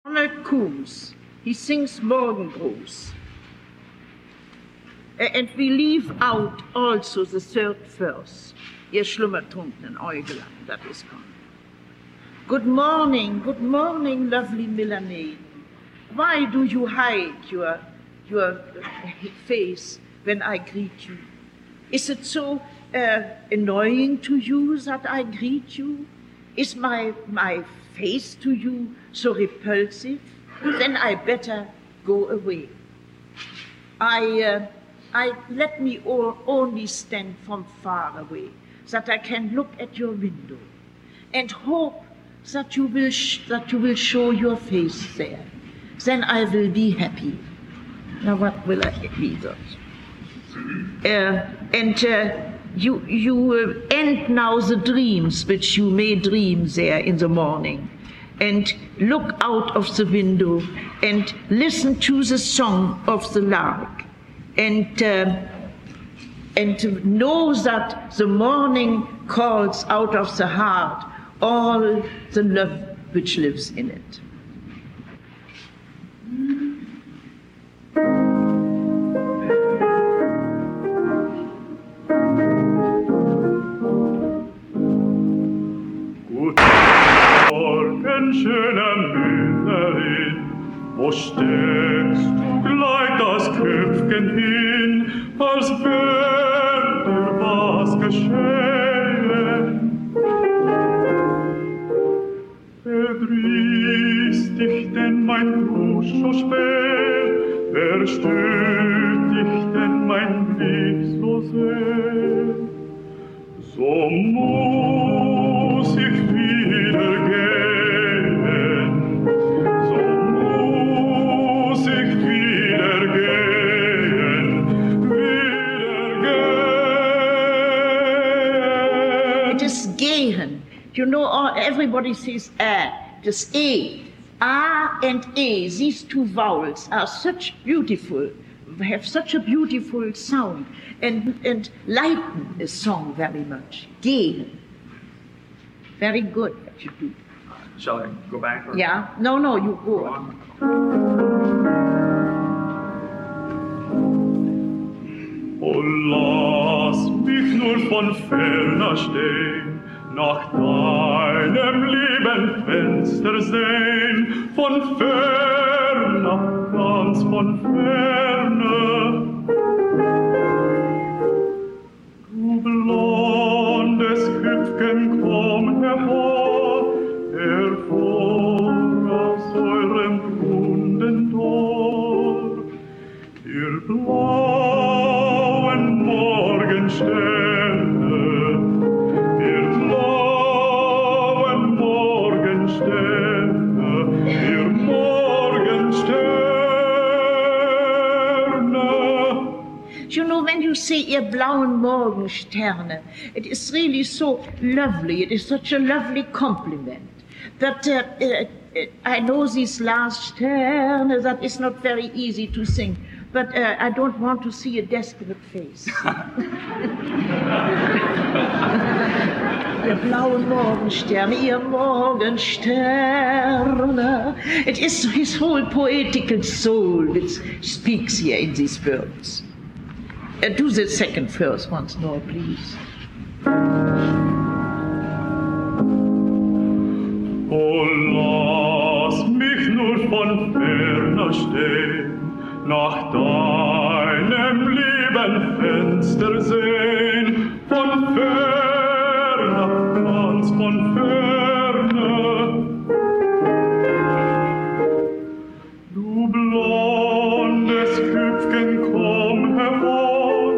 Ronald Coombs, he sings Morgengruß. And we leave out also the third verse. Ihr schlummertrunkenen Äugelein, that is gone. Good morning, lovely Milanese. Why do you hide your face when I greet you? Is it so annoying to you that I greet you? Is my face to you so repulsive? Then I better go away. Let me only stand from far away, that I can look at your window and hope that you will show your face there. Then I will be happy. Now what will I be thus? You end now the dreams which you may dream there in the morning, and look out of the window and listen to the song of the lark, and know that the morning calls out of the heart all the love which lives in it. Guten Morgen, schöne Müllerin, wo steckst du gleich das Köpfchen hin, als wäre dir was geschehen? Verdrießt dich denn mein Gruß so spät? Wer stört dich denn mein Blick so sehr? So muss ich wieder gehen, so muss ich wieder gehen. It is gehen. You know, everybody says this A and A, these two vowels are such beautiful, have such a beautiful sound, and lighten a song very much. Gehen. Very good what you do. Shall I go back? Or? Yeah? No, you go on. Oh, lass mich nur von ferner stehen, nach deinem lieben Fenster sehen, von ferner, ganz von ferne. Du blondes Hüpfchen, komm hervor, hervor aus eurem runden Tor. Ihr blauen Morgensterne, ihr blauen Morgensterne, ihr Morgensterne. You know, when you say ihr blauen Morgensterne, it is really so lovely. It is such a lovely compliment. That I know these last Sterne, that is not very easy to sing, but I don't want to see a desperate face. Ihr blauen Morgensterne, ihr Morgensterne. It is his whole poetical soul which speaks here in these words. Do the second verse once more, please. Oh, lass mich nur von ferner stehen, nach deinem lieben Fenster sehen, von ferner, ganz von ferne. Du blondes Köpfchen, komm hervor,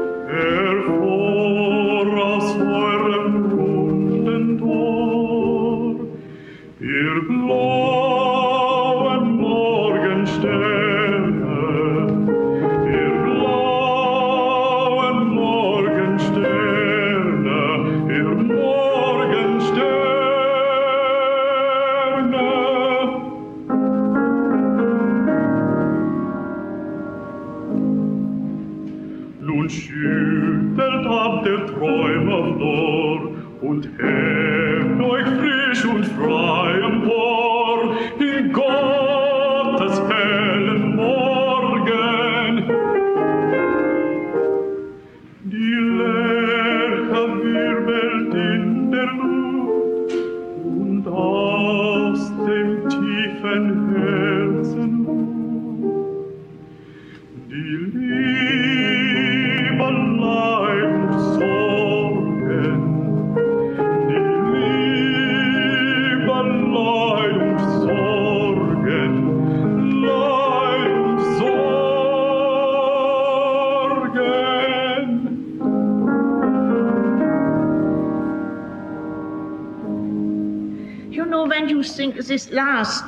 hervor aus eurem runden Tor. Ihr blauen Morgensterne, ihr blauen Morgensterne, ihr Morgensterne. Nun schüttelt ab der Träumer Flor und hebt euch frisch und frei empor in Gott. tiefen Herzen die Liebe, Leid und Sorgen, die Liebe, Leid und Sorgen, Leid und Sorgen. You know, when you sing this last,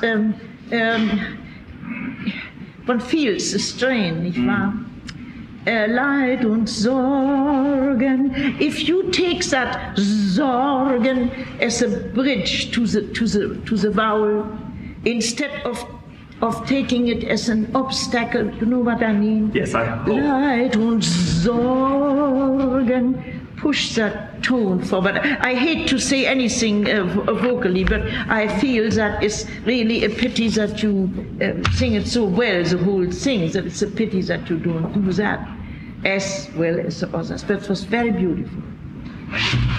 one feels the strain, nicht wahr? Leid und Sorgen. If you take that Sorgen as a bridge to the vowel, instead of taking it as an obstacle, you know what I mean? Yes, I have. Leid und Sorgen. Push that tone forward. I hate to say anything vocally, but I feel that it's really a pity that you sing it so well, the whole thing, that it's a pity that you don't do that as well as the others. But it was very beautiful.